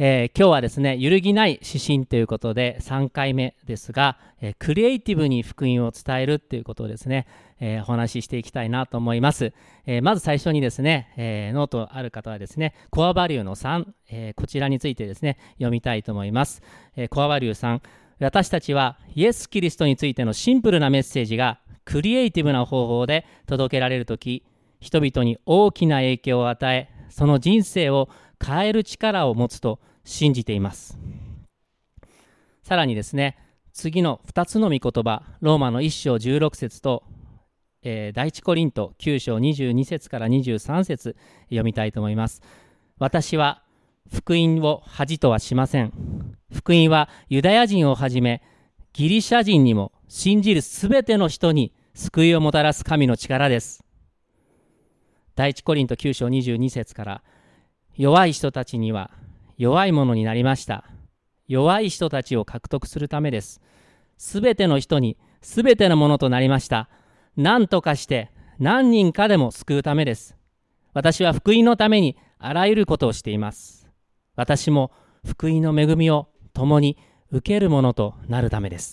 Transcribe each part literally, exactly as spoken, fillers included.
えー、今日はですね、揺るぎない指針ということでさんかいめですが、えー、クリエイティブに福音を伝えるということをですね、えー、お話ししていきたいなと思います。えー、まず最初にですね、えー、ノートある方はですね、コアバリューのさん、えー、こちらについてですね、読みたいと思います。えー、コアバリューさん、私たちはイエス・キリストについてのシンプルなメッセージがクリエイティブな方法で届けられるとき、人々に大きな影響を与え、その人生を変える力を持つと信じています。さらにですね、次のふたつの御言葉、ローマのいっ章じゅうろく節と、えー、第一コリントきゅう章にじゅうに節からにじゅうさん節読みたいと思います。私は福音を恥とはしません。福音はユダヤ人をはじめギリシャ人にも信じるすべての人に救いをもたらす神の力です。第一コリントきゅう章にじゅうに節から、弱い人たちには弱いものになりました。弱い人たちを獲得するためです。すべての人にすべてのものとなりました。何とかして何人かでも救うためです。私は福音のためにあらゆることをしています。私も福音の恵みを共に受けるものとなるためです。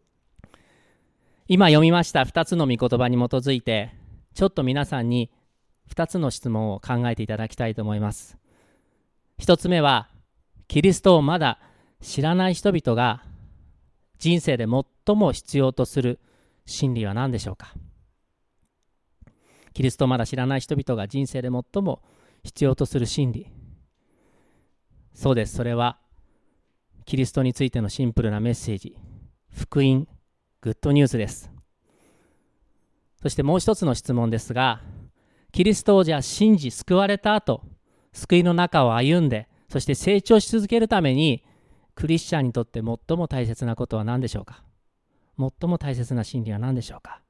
今読みましたふたつの御言葉に基づいて、ちょっと皆さんにふたつの質問を考えていただきたいと思います。ひとつめは、キリストをまだ知らない人々が人生で最も必要とする真理は何でしょうか。キリストをまだ知らない人々が人生で最も必要とする真理。そうです。それはキリストについてのシンプルなメッセージ、福音、グッドニュースです。そしてもう一つの質問ですが、キリストをじゃあ信じ救われた後、救いの中を歩んで、そして成長し続けるために、クリスチャンにとって最も大切なことは何でしょうか。最も大切な真理は何でしょうか。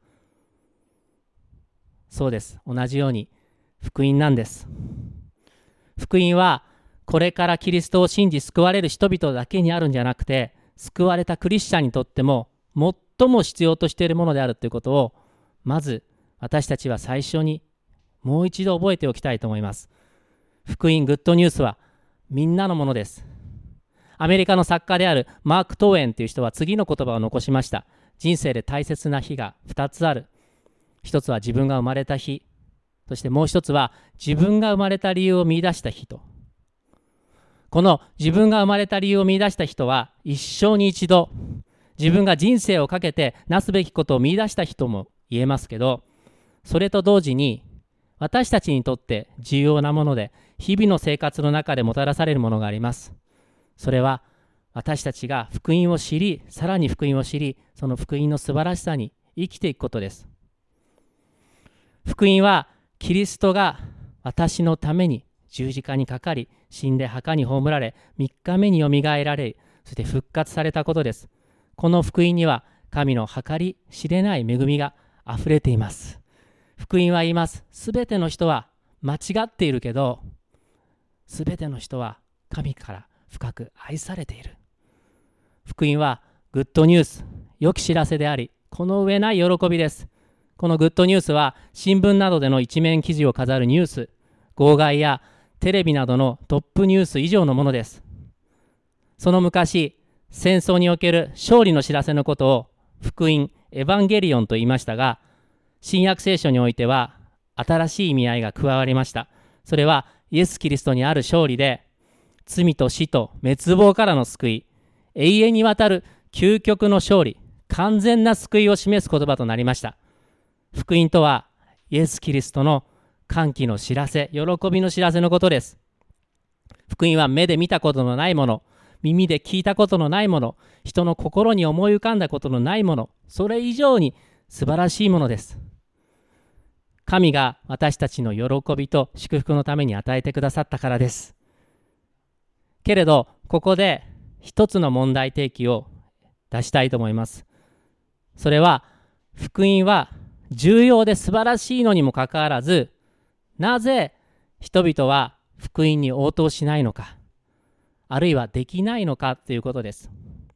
そうです。同じように福音なんです。福音はこれからキリストを信じ救われる人々だけにあるんじゃなくて、救われたクリスチャンにとっても最も必要としているものであるということを、まず私たちは最初にもう一度覚えておきたいと思います。福音グッドニュースはみんなのものです。アメリカの作家であるマーク・トーエンという人は次の言葉を残しました。人生で大切な日がふたつある。一つは自分が生まれた日、そしてもう一つは自分が生まれた理由を見出した日と。この自分が生まれた理由を見出した人は一生に一度、自分が人生をかけてなすべきことを見出した人も言えますけど、それと同時に私たちにとって重要なもので、日々の生活の中でもたらされるものがあります。それは私たちが福音を知り、さらに福音を知り、その福音の素晴らしさに生きていくことです。福音はキリストが私のために十字架にかかり、死んで墓に葬られ、みっかめによみがえられ、そして復活されたことです。この福音には神の計り知れない恵みがあふれています。福音は言います。すべての人は間違っているけど、すべての人は神から深く愛されている。福音はグッドニュース、良き知らせであり、この上ない喜びです。このグッドニュースは新聞などでの一面記事を飾るニュース、号外やテレビなどのトップニュース以上のものです。その昔、戦争における勝利の知らせのことを福音、エヴァンゲリオンと言いましたが、新約聖書においては新しい意味合いが加わりました。それはイエス・キリストにある勝利で、罪と死と滅亡からの救い、永遠にわたる究極の勝利、完全な救いを示す言葉となりました。福音とはイエス・キリストの歓喜の知らせ、喜びの知らせのことです。福音は目で見たことのないもの、耳で聞いたことのないもの、人の心に思い浮かんだことのないもの、それ以上に素晴らしいものです。神が私たちの喜びと祝福のために与えてくださったからです。けれど、ここで一つの問題提起を出したいと思います。それは、福音は重要で素晴らしいのにもかかわらず、なぜ人々は福音に応答しないのか、あるいはできないのかということです。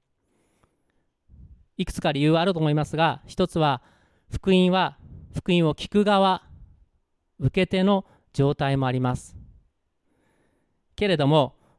いくつか理由はあると思いますが、一つは福音は福音を聞く側、受け手の状態もあります。けれども、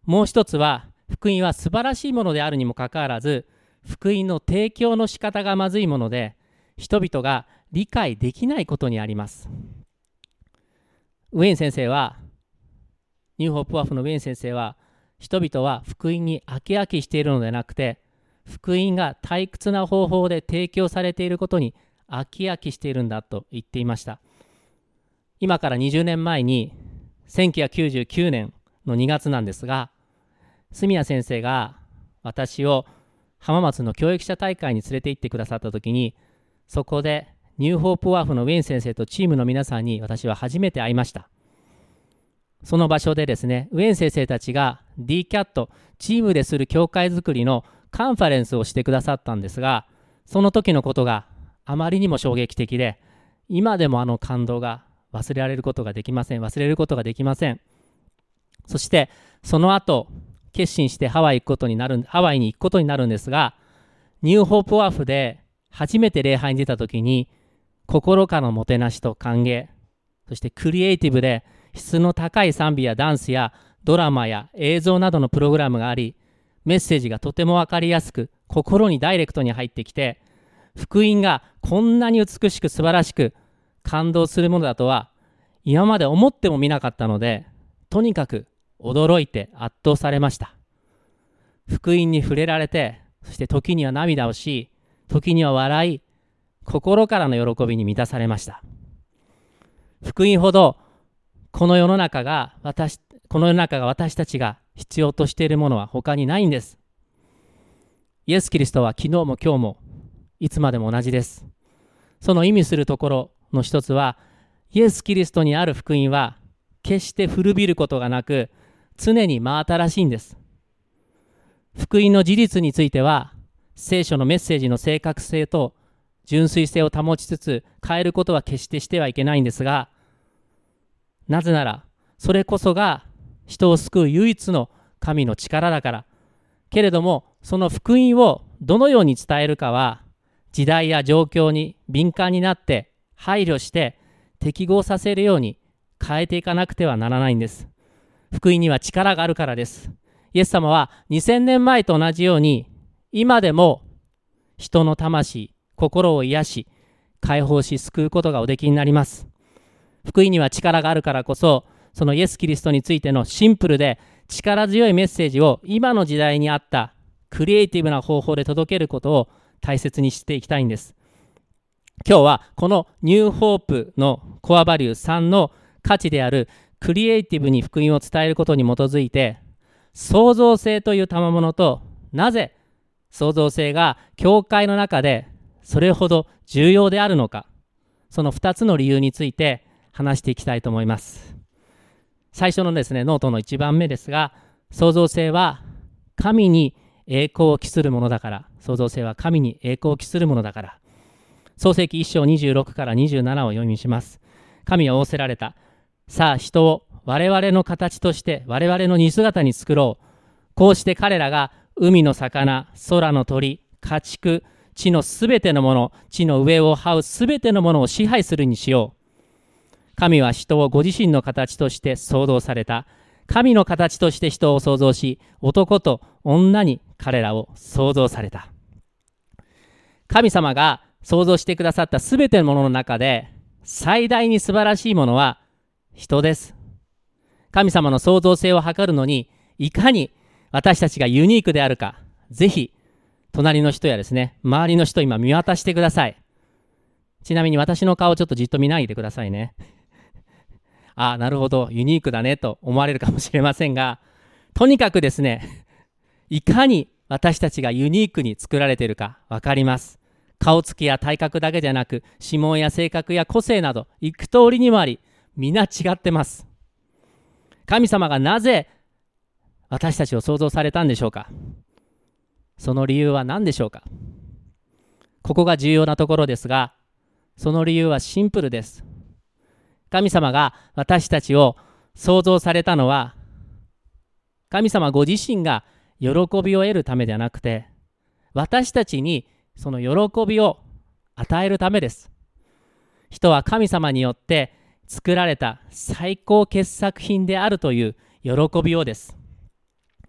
もう一つは、福音は素晴らしいものであるにもかかわらず、福音の提供の仕方がまずいもので、人々が理解できないことにあります。ウェイン先生は、ニューホープワーフのウェイン先生は、人々は福音に飽き飽きしているのではなくて、福音が退屈な方法で提供されていることに飽き飽きしているんだと言っていました。今からにじゅうねんまえに、せんきゅうひゃくきゅうじゅうきゅうねんのにがつなんですが、住谷先生が私を浜松の教育者大会に連れて行ってくださったときに、そこでニューホープワーフのウェイン先生とチームの皆さんに私は初めて会いました。その場所でですね、ウェイン先生たちが ディーキャット チームでする教会づくりのカンファレンスをしてくださったんですが、その時のことがあまりにも衝撃的で、今でもあの感動が忘れられることができません。忘れることができません。そしてその後、決心してハワイ行くことになる、ハワイに行くことになるんですが、ニューホープワーフで初めて礼拝に出た時に、心からのもてなしと歓迎、そしてクリエイティブで質の高い賛美やダンスやドラマや映像などのプログラムがあり、メッセージがとても分かりやすく、心にダイレクトに入ってきて、福音がこんなに美しく素晴らしく感動するものだとは今まで思ってもみなかったので、とにかく驚いて圧倒されました。福音に触れられて、そして時には涙をし、時には笑い、心からの喜びに満たされました。福音ほどこの世の中が私、この世の中が私たちが必要としているものは他にないんです。イエス・キリストは昨日も今日もいつまでも同じです。その意味するところの一つは、イエス・キリストにある福音は決して古びることがなく、常に真新しいんです。福音の事実については、聖書のメッセージの正確性と純粋性を保ちつつ変えることは決してしてはいけないんですが、なぜならそれこそが人を救う唯一の神の力だから。けれどもその福音をどのように伝えるかは、時代や状況に敏感になって配慮して適合させるように変えていかなくてはならないんです。福音には力があるからです。イエス様はにせんねんまえと同じように、今でも人の魂、心を癒し、解放し、救うことがおできになります。福音には力があるからこそ、そのイエス・キリストについてのシンプルで力強いメッセージを今の時代に合ったクリエイティブな方法で届けることを大切にしていきたいんです。今日はこのニューホープのコアバリューさんの価値であるクリエイティブに福音を伝えることに基づいて、創造性という賜物と、なぜ創造性が教会の中でそれほど重要であるのか、そのふたつの理由について話していきたいと思います。最初のですね、ノートのいちばんめですが、創造性は神に栄光を期するものだから、創造性は神に栄光を期するものだから。創世記いっ章にじゅうろくからにじゅうななを読みします。神は仰せられた。さあ人を我々の形として我々の似姿に作ろう。こうして彼らが海の魚、空の鳥、家畜、地のすべてのもの、地の上を這うすべてのものを支配するにしよう。神は人をご自身の形として創造された。神の形として人を創造し、男と女に彼らを創造された。神様が創造してくださったすべてのものの中で、最大に素晴らしいものは人です。神様の創造性を測るのに、いかに私たちがユニークであるか、ぜひ隣の人やですね、周りの人今見渡してください。ちなみに私の顔をちょっとじっと見ないでくださいね。ああ、なるほど、ユニークだねと思われるかもしれませんが、とにかくですね、いかに私たちがユニークに作られているか分かります。顔つきや体格だけじゃなく、指紋や性格や個性など、幾通りにもあり、皆違ってます。神様がなぜ私たちを創造されたんでしょうか。その理由は何でしょうか。ここが重要なところですが、その理由はシンプルです。神様が私たちを創造されたのは、神様ご自身が喜びを得るためではなくて、私たちにその喜びを与えるためです。人は神様によって作られた最高傑作品であるという喜びをです。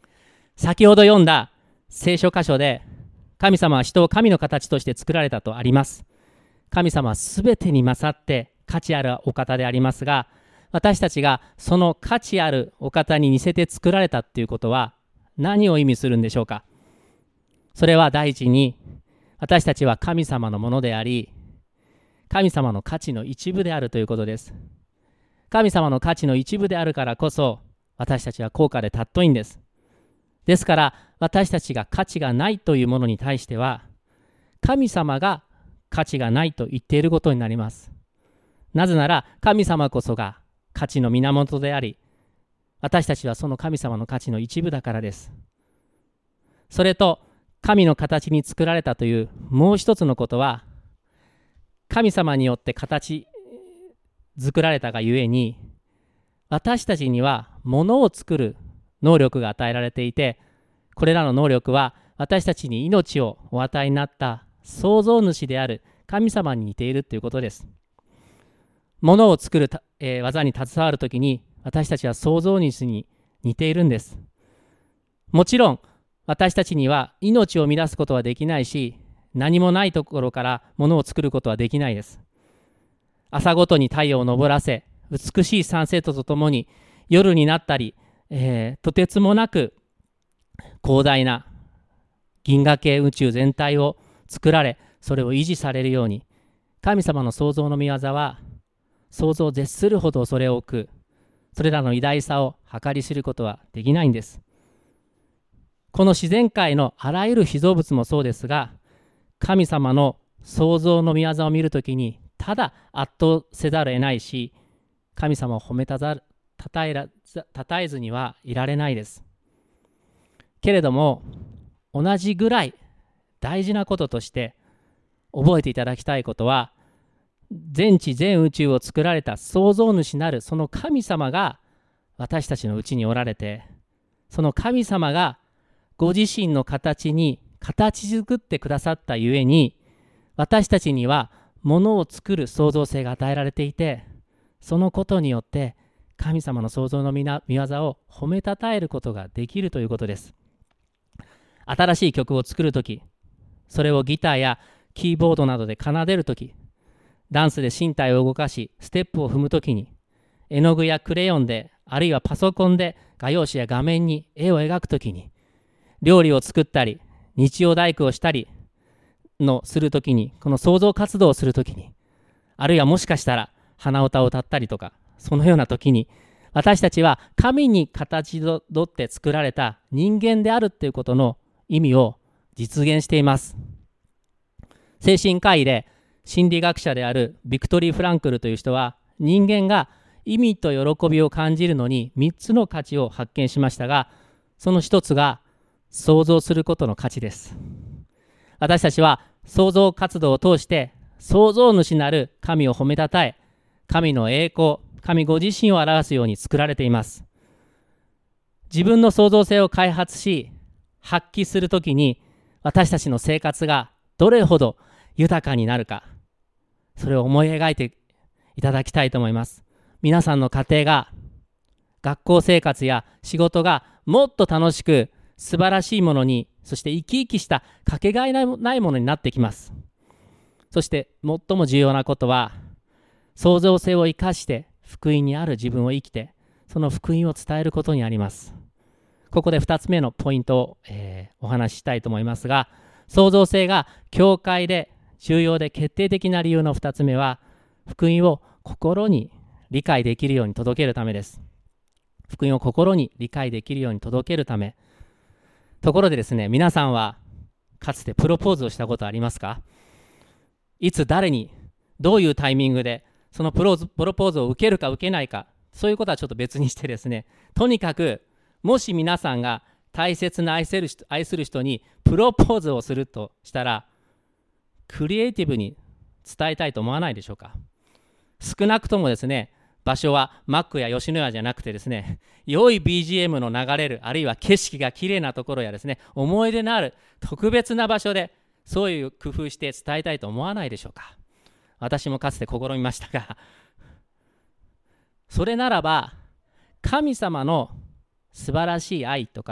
先ほど読んだ聖書箇所で、神様は人を神の形として作られたとあります。神様はすべてに勝って価値あるお方でありますが、私たちがその価値あるお方に似せて作られたということは何を意味するんでしょうか。それは第一に、私たちは神様のものであり、神様の価値の一部であるということです。神様の価値の一部であるからこそ、私たちは高価で尊いんです。ですから、私たちが価値がないというものに対しては、神様が価値がないと言っていることになります。なぜなら、神様こそが価値の源であり、私たちはその神様の価値の一部だからです。それと、神の形に作られたというもう一つのことは、神様によって形作られたがゆえに、私たちには物を作る能力が与えられていて、これらの能力は私たちに命をお与えになった創造主である神様に似ているということです。物を作る、えー、技に携わるときに、私たちは創造主に似ているんです。もちろん私たちには命を生み出すことはできないし、何もないところから物を作ることはできないです。朝ごとに太陽を昇らせ、美しいサンセットとともに夜になったり、えー、とてつもなく広大な銀河系宇宙全体を作られ、それを維持されるように、神様の創造の御業は想像を絶するほど恐れ多く、それらの偉大さを計り知ることはできないんです。この自然界のあらゆる被造物もそうですが、神様の創造の御業を見るときに、ただ圧倒せざるを得ないし、神様を褒めたざるたたえらたたえずにはいられないです。けれども、同じぐらい大事なこととして覚えていただきたいことは、全地全宇宙を作られた創造主なるその神様が私たちのうちにおられて、その神様がご自身の形に形作ってくださったゆえに、私たちにはものを作る創造性が与えられていて、そのことによって神様の創造の御業を褒めたたえることができるということです。新しい曲を作るとき、それをギターやキーボードなどで奏でるとき、ダンスで身体を動かしステップを踏むときに、絵の具やクレヨンで、あるいはパソコンで画用紙や画面に絵を描くときに、料理を作ったり日曜大工をしたりのするときに、この創造活動をするときに、あるいはもしかしたら鼻歌を歌ったりとか、そのようなときに、私たちは神に形取って作られた人間であるということの意味を実現しています。精神科医で心理学者であるビクトリー・フランクルという人は、人間が意味と喜びを感じるのにみっつの価値を発見しましたが、その一つが創造することの価値です。私たちは創造活動を通して創造主なる神を褒めたたえ、神の栄光、神ご自身を表すように作られています。自分の創造性を開発し発揮するときに、私たちの生活がどれほど豊かになるか、それを思い描いていただきたいと思います。皆さんの家庭が、学校生活や仕事がもっと楽しく素晴らしいものに、そして生き生きしたかけがえないものになってきます。そして最も重要なことは、創造性を生かして福音にある自分を生きて、その福音を伝えることにあります。ここでふたつめのポイントを、えー、お話ししたいと思いますが、創造性が教会で重要で決定的な理由のふたつめは、福音を心に理解できるように届けるためです。福音を心に理解できるように届けるため。ところでですね、皆さんはかつてプロポーズをしたことありますか？いつ誰にどういうタイミングでそのプロ、プロポーズを受けるか受けないか、そういうことはちょっと別にしてですね、とにかくもし皆さんが大切な愛せる人、愛する人にプロポーズをするとしたら、クリエイティブに伝えたいと思わないでしょうか？少なくともですね、場所はマックや吉野家じゃなくてですね、良い ビージーエム の流れる、あるいは景色が綺麗なところやですね、思い出のある特別な場所で、そういう工夫して伝えたいと思わないでしょうか？私もかつて試みましたが、それならば神様の素晴らしい愛とか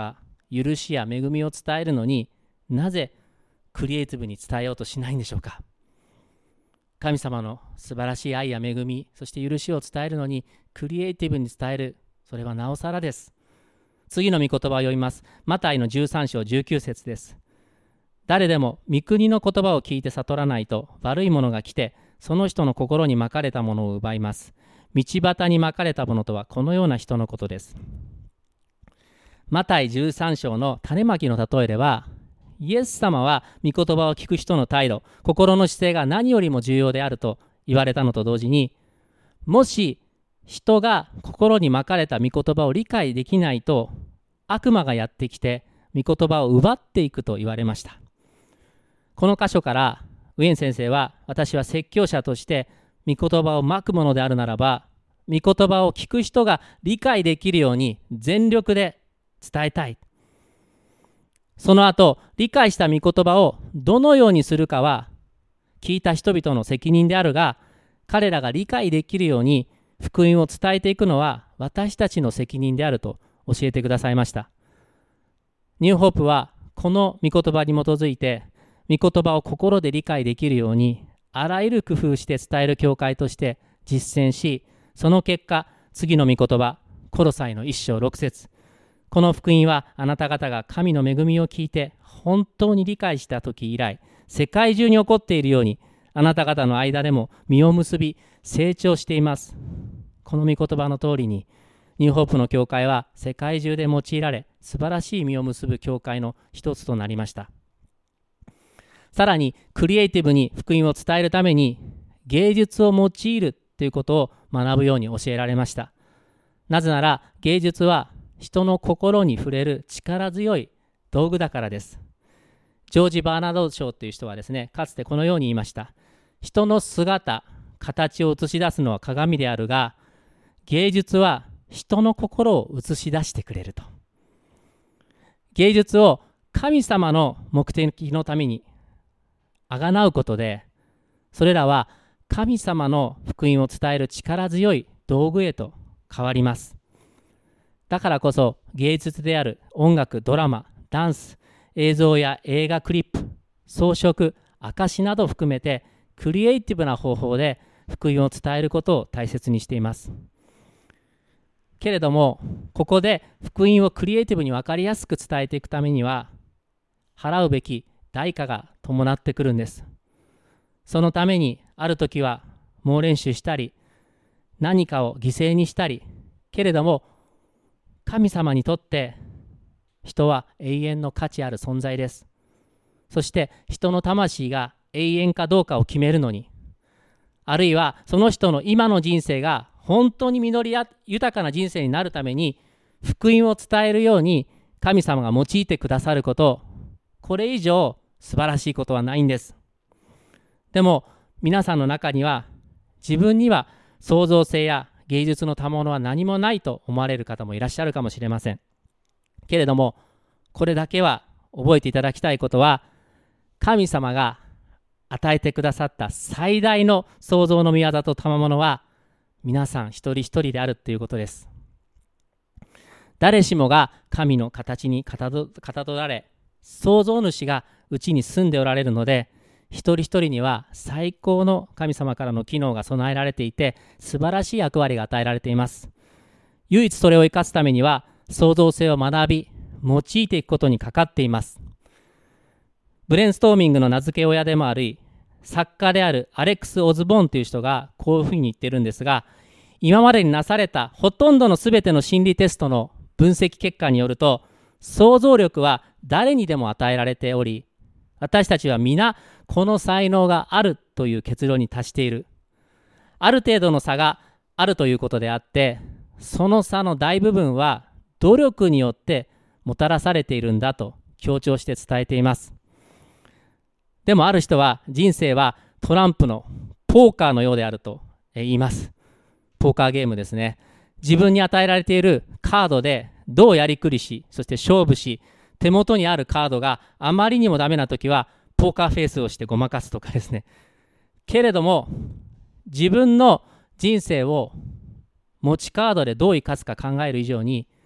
許しや恵みを伝えるのに、なぜクリエイティブに伝えようとしないんでしょうか。神様の素晴らしい愛や恵み、そして許しを伝えるのにクリエイティブに伝える、それはなおさらです。次の御言葉を読みます。マタイのじゅうさん章じゅうきゅう節です。誰でも御国の言葉を聞いて悟らないと、悪い者が来てその人の心にまかれたものを奪います。道端にまかれたものとはこのような人のことです。マタイじゅうさん章の種まきの例えでは、イエス様は御言葉を聞く人の態度、心の姿勢が何よりも重要であると言われたのと同時に、もし人が心にまかれた御言葉を理解できないと、悪魔がやってきて御言葉を奪っていくと言われました。この箇所からウェン先生は、私は説教者として御言葉をまくものであるならば、御言葉を聞く人が理解できるように全力で伝えたい。その後、理解した御言葉をどのようにするかは聞いた人々の責任であるが、彼らが理解できるように福音を伝えていくのは私たちの責任であると教えてくださいました。ニューホープはこの御言葉に基づいて、御言葉を心で理解できるようにあらゆる工夫して伝える教会として実践し、その結果、次の御言葉、コロサイの一章六節、この福音はあなた方が神の恵みを聞いて本当に理解した時以来、世界中に起こっているように、あなた方の間でも実を結び成長しています。この御言葉の通りに、ニューホープの教会は世界中で用いられ、素晴らしい実を結ぶ教会の一つとなりました。さらに、クリエイティブに福音を伝えるために、芸術を用いるということを学ぶように教えられました。なぜなら、芸術は人の心に触れる力強い道具だからです。ジョージ・バーナード・ショーという人はですね、かつてこのように言いました。人の姿、形を映し出すのは鏡であるが、芸術は人の心を映し出してくれると。芸術を神様の目的のためにあがなうことで、それらは神様の福音を伝える力強い道具へと変わります。だからこそ芸術である音楽、ドラマ、ダンス、映像や映画クリップ、装飾、証などを含めてクリエイティブな方法で福音を伝えることを大切にしています。けれども、ここで福音をクリエイティブに分かりやすく伝えていくためには、払うべき代価が伴ってくるんです。そのためにある時は猛練習したり、何かを犠牲にしたり、けれども神様にとって人は永遠の価値ある存在です。そして人の魂が永遠かどうかを決めるのに、あるいはその人の今の人生が本当に実り豊かな人生になるために福音を伝えるように神様が用いてくださること、これ以上素晴らしいことはないんです。でも皆さんの中には、自分には創造性や芸術の賜物は何もないと思われる方もいらっしゃるかもしれません。けれども、これだけは覚えていただきたいことは、神様が与えてくださった最大の創造の御業と賜物は皆さん一人一人であるということです。誰しもが神の形にかたどられ、創造主がうちに住んでおられるので、一人一人には最高の神様からの機能が備えられていて、素晴らしい役割が与えられています。唯一それを生かすためには、創造性を学び、用いていくことにかかっています。ブレインストーミングの名付け親でもあり、作家であるアレックス・オズボーンという人がこういうふうに言ってるんですが、今までになされたほとんどのすべての心理テストの分析結果によると、想像力は誰にでも与えられており、私たちは皆この才能があるという結論に達している。ある程度の差があるということであって、その差の大部分は努力によってもたらされているんだと強調して伝えています。でもある人は、人生はトランプのポーカーのようであると言います。ポーカーゲームですね。自分に与えられているカードでどうやりくりし、そして勝負し、手元にあるカードがあまりにもダメなときはポーカーフェイスをしてごまかすとかですね。けれども自分の人生を持ちカードでどう生かすか考える以上に、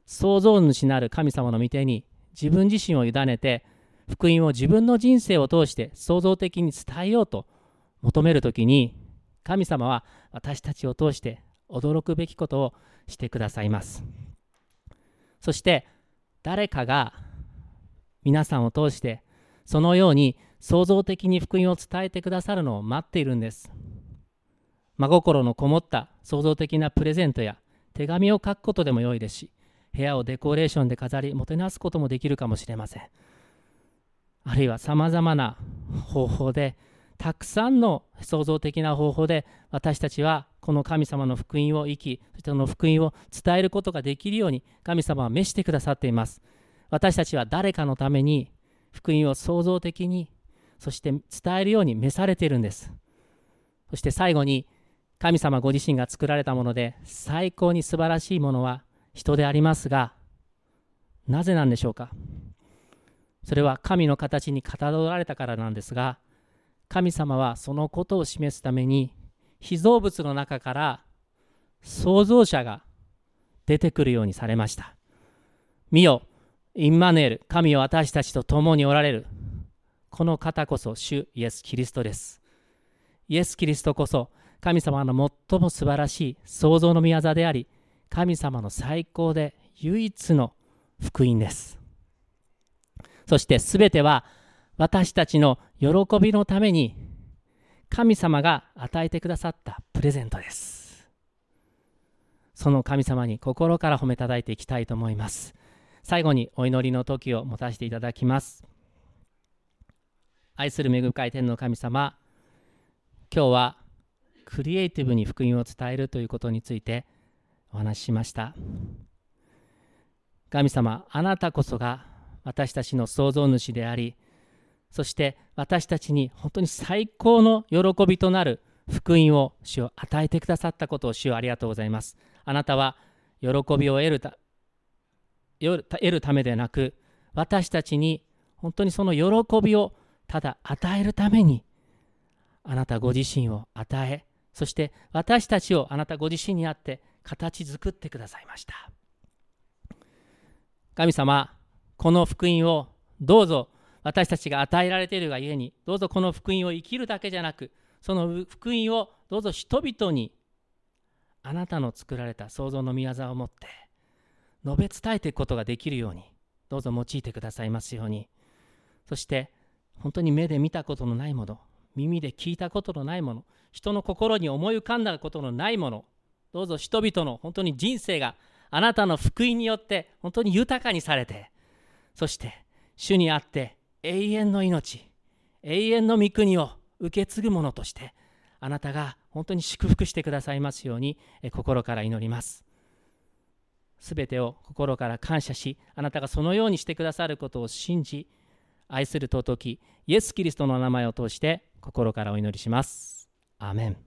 創造主なる神様の御手に自分自身を委ねて、福音を自分の人生を通して創造的に伝えようと求めるときに、神様は私たちを通して驚くべきことをしてくださいます。そして誰かが皆さんを通してそのように創造的に福音を伝えてくださるのを待っているんです。真心のこもった創造的なプレゼントや手紙を書くことでも良いですし、部屋をデコレーションで飾りもてなすこともできるかもしれません。あるいはさまざまな方法で、たくさんの創造的な方法で私たちはこの神様の福音を生き、そしてその福音を伝えることができるように神様は召してくださっています。私たちは誰かのために福音を創造的に、そして伝えるように召されているんです。そして最後に、神様ご自身が作られたもので最高に素晴らしいものは人でありますが、なぜなんでしょうか。それは神の形にかたどられたからなんですが、神様はそのことを示すために被造物の中から創造者が出てくるようにされました。見よ、インマヌエル、神は私たちと共におられる。この方こそ主イエス・キリストです。イエス・キリストこそ神様の最も素晴らしい創造の御業であり、神様の最高で唯一の福音です。そしてすべては私たちの喜びのために神様が与えてくださったプレゼントです。その神様に心から褒めたたえていきたいと思います。最後にお祈りの時を持たせていただきます。愛する恵深い天の神様、今日はクリエイティブに福音を伝えるということについてお話ししました。神様、あなたこそが私たちの創造主であり、そして私たちに本当に最高の喜びとなる福音を主を与えてくださったことを主をありがとうございます。あなたは喜びを得るた、得るためでなく、私たちに本当にその喜びをただ与えるためにあなたご自身を与え、そして私たちをあなたご自身にあって形作ってくださいました。神様、この福音をどうぞ私たちが与えられているがゆえに、どうぞこの福音を生きるだけじゃなく、その福音をどうぞ人々にあなたの作られた創造の御業をもって述べ伝えていくことができるように、どうぞ用いてくださいますように。そして本当に目で見たことのないもの、耳で聞いたことのないもの、人の心に思い浮かんだことのないもの、どうぞ人々の本当に人生があなたの福音によって本当に豊かにされて、そして主にあって永遠の命、永遠の御国を受け継ぐものとしてあなたが本当に祝福してくださいますように心から祈ります。すべてを心から感謝し、あなたがそのようにしてくださることを信じ、愛する尊きイエス・キリストの名前を通して心からお祈りします。アーメン。